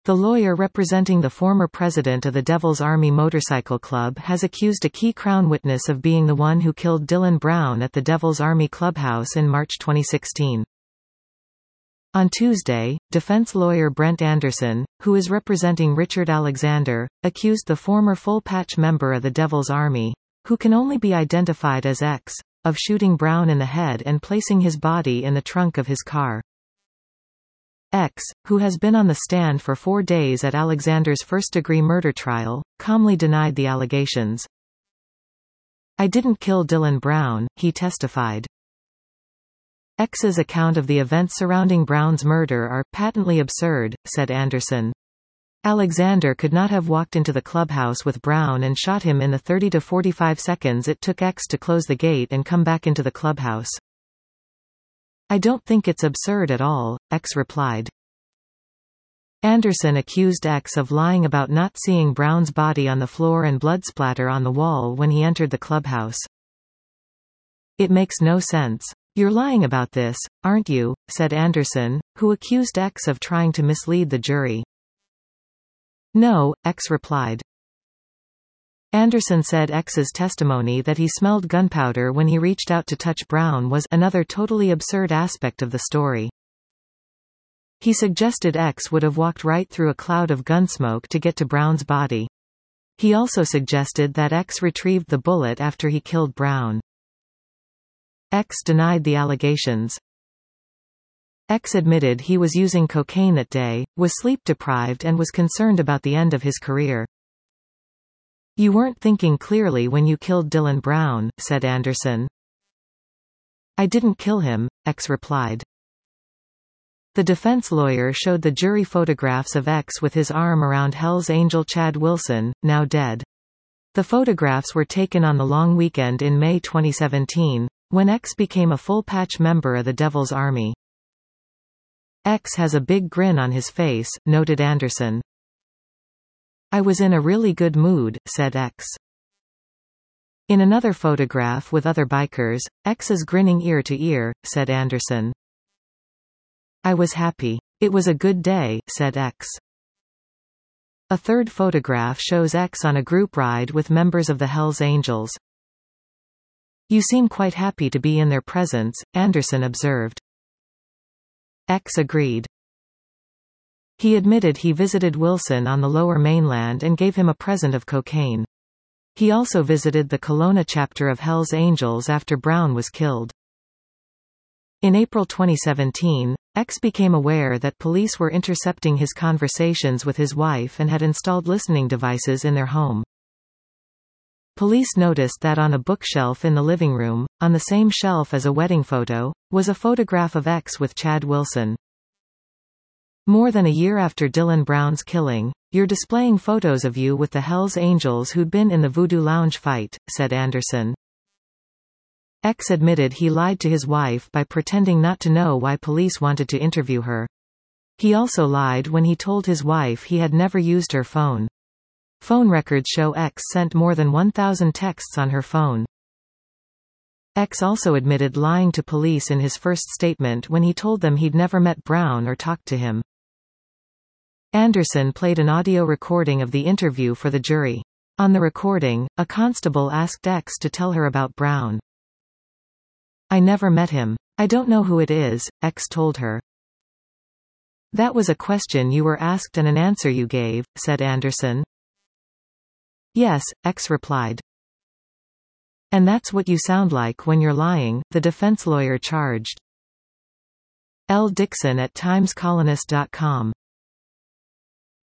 The lawyer representing the former president of the Devil's Army Motorcycle Club has accused a key Crown witness of being the one who killed Dylan Brown at the Devil's Army Clubhouse in March 2016. On Tuesday, defense lawyer Brent Anderson, who is representing Richard Alexander, accused the former full-patch member of the Devil's Army, who can only be identified as X, of shooting Brown in the head and placing his body in the trunk of his car. X, who has been on the stand for 4 days at Alexander's first-degree murder trial, calmly denied the allegations. "I didn't kill Dylan Brown," he testified. X's account of the events surrounding Brown's murder are patently absurd, said Anderson. Alexander could not have walked into the clubhouse with Brown and shot him in the 30 to 45 seconds it took X to close the gate and come back into the clubhouse. "I don't think it's absurd at all," X replied. Anderson accused X of lying about not seeing Brown's body on the floor and blood splatter on the wall when he entered the clubhouse. "It makes no sense. You're lying about this, aren't you?" said Anderson, who accused X of trying to mislead the jury. "No," X replied. Anderson said X's testimony that he smelled gunpowder when he reached out to touch Brown was another totally absurd aspect of the story. He suggested X would have walked right through a cloud of gunsmoke to get to Brown's body. He also suggested that X retrieved the bullet after he killed Brown. X denied the allegations. X admitted he was using cocaine that day, was sleep-deprived and was concerned about the end of his career. "You weren't thinking clearly when you killed Dylan Brown," said Anderson. "I didn't kill him," X replied. The defense lawyer showed the jury photographs of X with his arm around Hell's Angel Chad Wilson, now dead. The photographs were taken on the long weekend in May 2017, when X became a full-patch member of the Devil's Army. "X has a big grin on his face," noted Anderson. "I was in a really good mood," said X. In another photograph with other bikers, X is grinning ear to ear, said Anderson. "I was happy. It was a good day," said X. A third photograph shows X on a group ride with members of the Hells Angels. "You seem quite happy to be in their presence," Anderson observed. X agreed. He admitted he visited Wilson on the Lower Mainland and gave him a present of cocaine. He also visited the Kelowna chapter of Hells Angels after Brown was killed. In April 2017, X became aware that police were intercepting his conversations with his wife and had installed listening devices in their home. Police noticed that on a bookshelf in the living room, on the same shelf as a wedding photo, was a photograph of X with Chad Wilson. "More than a year after Dylan Brown's killing, you're displaying photos of you with the Hells Angels who'd been in the Voodoo Lounge fight," said Anderson. X admitted he lied to his wife by pretending not to know why police wanted to interview her. He also lied when he told his wife he had never used her phone. Phone records show X sent more than 1,000 texts on her phone. X also admitted lying to police in his first statement when he told them he'd never met Brown or talked to him. Anderson played an audio recording of the interview for the jury. On the recording, a constable asked X to tell her about Brown. "I never met him. I don't know who it is," X told her. "That was a question you were asked and an answer you gave," said Anderson. "Yes," X replied. "And that's what you sound like when you're lying," the defense lawyer charged. L. Dixon at TimesColonist.com